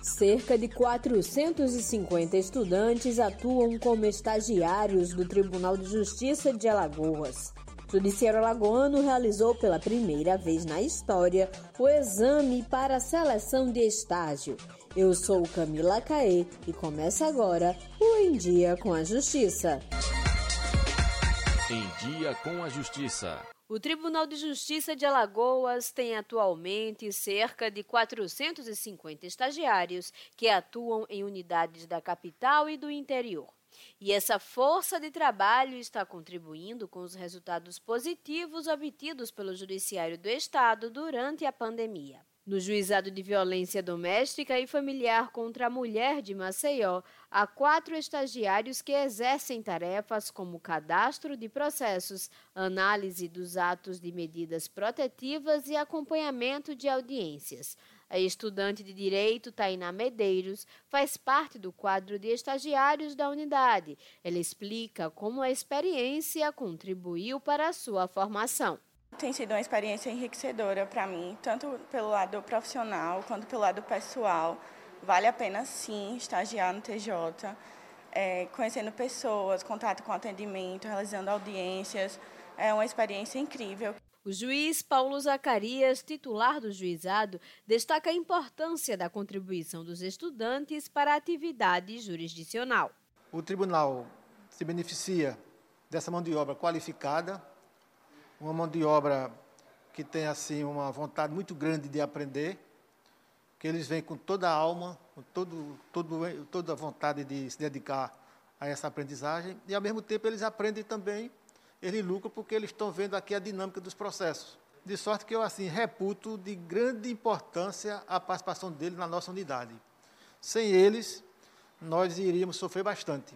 Cerca de 450 estudantes atuam como estagiários do Tribunal de Justiça de Alagoas. O Judiciário Alagoano realizou pela primeira vez na história o exame para a seleção de estágio. Eu sou Camila Caê e começa agora o Em Dia com a Justiça. Em Dia com a Justiça. O Tribunal de Justiça de Alagoas tem atualmente cerca de 450 estagiários que atuam em unidades da capital e do interior. E essa força de trabalho está contribuindo com os resultados positivos obtidos pelo Judiciário do Estado durante a pandemia. No Juizado de Violência Doméstica e Familiar contra a Mulher de Maceió, há 4 estagiários que exercem tarefas como cadastro de processos, análise dos atos de medidas protetivas e acompanhamento de audiências. A estudante de Direito, Tainá Medeiros, faz parte do quadro de estagiários da unidade. Ela explica como a experiência contribuiu para a sua formação. Tem sido uma experiência enriquecedora para mim, tanto pelo lado profissional quanto pelo lado pessoal. Vale a pena, sim, estagiar no TJ, conhecendo pessoas, contato com atendimento, realizando audiências. É uma experiência incrível. O juiz Paulo Zacarias, titular do juizado, destaca a importância da contribuição dos estudantes para a atividade jurisdicional. O tribunal se beneficia dessa mão de obra qualificada, uma mão de obra que tem assim, uma vontade muito grande de aprender, que eles vêm com toda a alma, com toda a vontade de se dedicar a essa aprendizagem, e, ao mesmo tempo, eles aprendem também, eles lucram porque eles estão vendo aqui a dinâmica dos processos. De sorte que eu, assim, reputo de grande importância a participação deles na nossa unidade. Sem eles, nós iríamos sofrer bastante.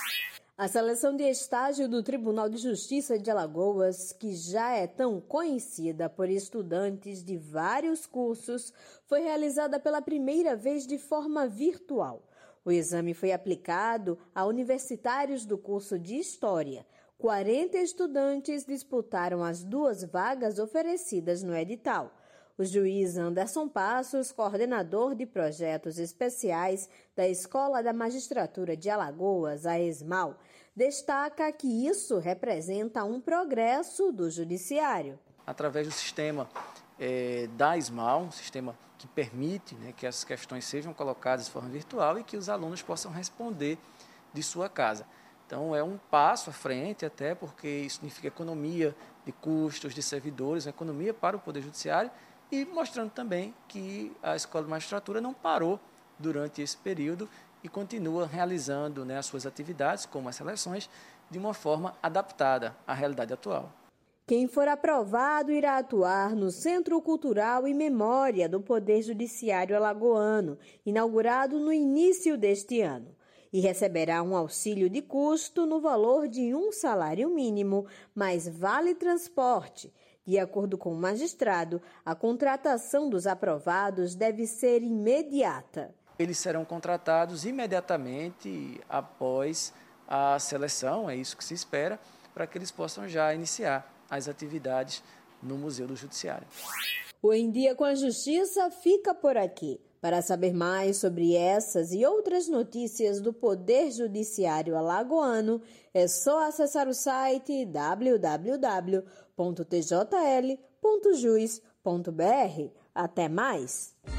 A seleção de estágio do Tribunal de Justiça de Alagoas, que já é tão conhecida por estudantes de vários cursos, foi realizada pela primeira vez de forma virtual. O exame foi aplicado a universitários do curso de História. 40 estudantes disputaram as 2 vagas oferecidas no edital. O juiz Anderson Passos, coordenador de projetos especiais da Escola da Magistratura de Alagoas, a ESMAL, destaca que isso representa um progresso do judiciário. Através do sistema da ESMAL, um sistema que permite, que as questões sejam colocadas de forma virtual e que os alunos possam responder de sua casa. Então, é um passo à frente, até porque isso significa economia de custos de servidores, economia para o Poder Judiciário, e mostrando também que a Escola de Magistratura não parou durante esse período e continua realizando as suas atividades, como as seleções, de uma forma adaptada à realidade atual. Quem for aprovado irá atuar no Centro Cultural e Memória do Poder Judiciário Alagoano, inaugurado no início deste ano, e receberá um auxílio de custo no valor de um salário mínimo, mais vale transporte. De acordo com o magistrado, a contratação dos aprovados deve ser imediata. Eles serão contratados imediatamente após a seleção, é isso que se espera, para que eles possam já iniciar as atividades no Museu do Judiciário. O Em Dia com a Justiça fica por aqui. Para saber mais sobre essas e outras notícias do Poder Judiciário Alagoano, é só acessar o site www.tjl.jus.br. Até mais!